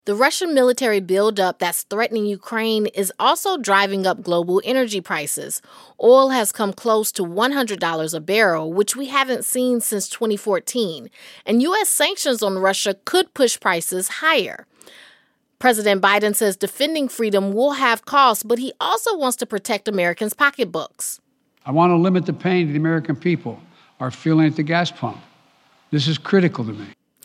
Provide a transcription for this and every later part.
The Russian military buildup that's threatening Ukraine is also driving up global energy prices. Oil has come close to $100 a barrel, which we haven't seen since 2014. And U.S. sanctions on Russia could push prices higher. President Biden says defending freedom will have costs, but he also wants to protect Americans' pocketbooks. I want to limit the pain the American people are feeling at the gas pump. This is critical to me.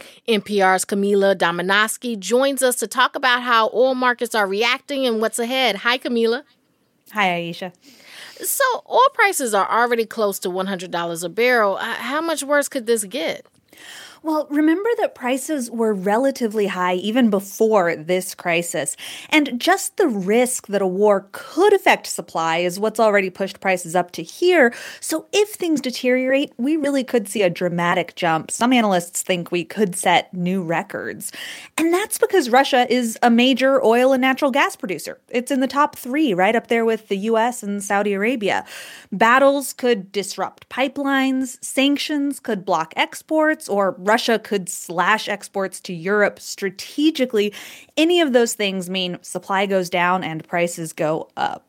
NPR's Camila Domonoske joins us to talk about how oil markets are reacting and what's ahead. Hi, Camila. Hi, Aisha. So oil prices are already close to $100 a barrel. How much worse could this get? Well, remember that prices were relatively high even before this crisis. And just the risk that a war could affect supply is what's already pushed prices up to here. So if things deteriorate, we really could see a dramatic jump. Some analysts think we could set new records. And that's because Russia is a major oil and natural gas producer. It's in the top 3, right up there with the U.S. and Saudi Arabia. Battles could disrupt pipelines, sanctions could block exports, or Russia could slash exports to Europe strategically. Any of those things mean supply goes down and prices go up.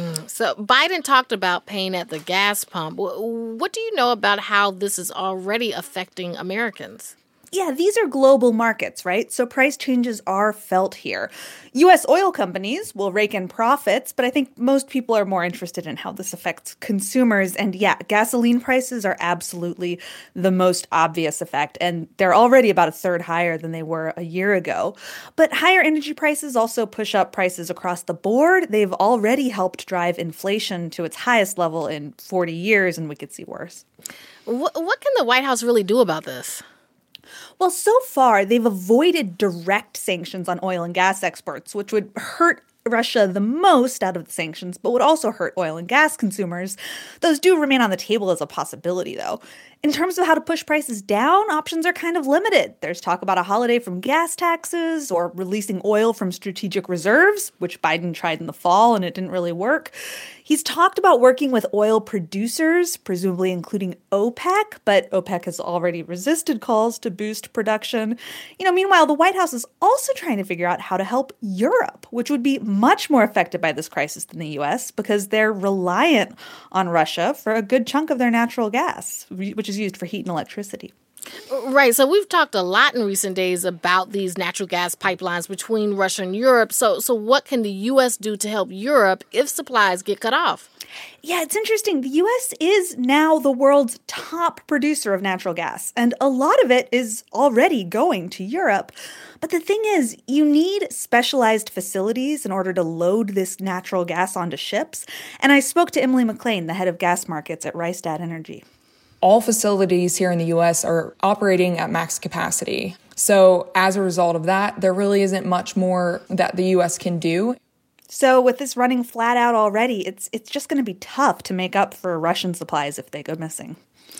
So Biden talked about pain at the gas pump. What do you know about how this is already affecting Americans? Yeah, these are global markets, right? So price changes are felt here. U.S. oil companies will rake in profits, but I think most people are more interested in how this affects consumers. And yeah, gasoline prices are absolutely the most obvious effect, and they're already about a third higher than they were a year ago. But higher energy prices also push up prices across the board. They've already helped drive inflation to its highest level in 40 years, and we could see worse. What can the White House really do about this? Well, so far, they've avoided direct sanctions on oil and gas exports, which would hurt Russia the most out of the sanctions, but would also hurt oil and gas consumers. Those do remain on the table as a possibility, though. In terms of how to push prices down, options are kind of limited. There's talk about a holiday from gas taxes or releasing oil from strategic reserves, which Biden tried in the fall and it didn't really work. He's talked about working with oil producers, presumably including OPEC, but OPEC has already resisted calls to boost production. Meanwhile, the White House is also trying to figure out how to help Europe, which would be much more affected by this crisis than the U.S. because they're reliant on Russia for a good chunk of their natural gas, which is used for heat and electricity. Right. So we've talked a lot in recent days about these natural gas pipelines between Russia and Europe. So what can the U.S. do to help Europe if supplies get cut off? Yeah, it's interesting. The U.S. is now the world's top producer of natural gas, and a lot of it is already going to Europe. But the thing is, you need specialized facilities in order to load this natural gas onto ships. And I spoke to Emily McLean, the head of gas markets at Rystad Energy. All facilities here in the U.S. are operating at max capacity. So as a result of that, there really isn't much more that the U.S. can do. So with this running flat out already, it's just going to be tough to make up for Russian supplies if they go missing.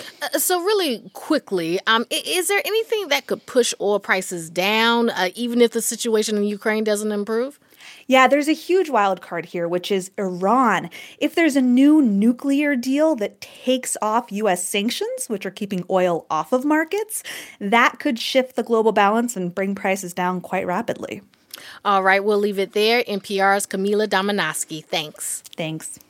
So really quickly, is there anything that could push oil prices down, even if the situation in Ukraine doesn't improve? Yeah, there's a huge wild card here, which is Iran. If there's a new nuclear deal that takes off U.S. sanctions, which are keeping oil off of markets, that could shift the global balance and bring prices down quite rapidly. All right, we'll leave it there. NPR's Camila Domonoske. Thanks. Thanks.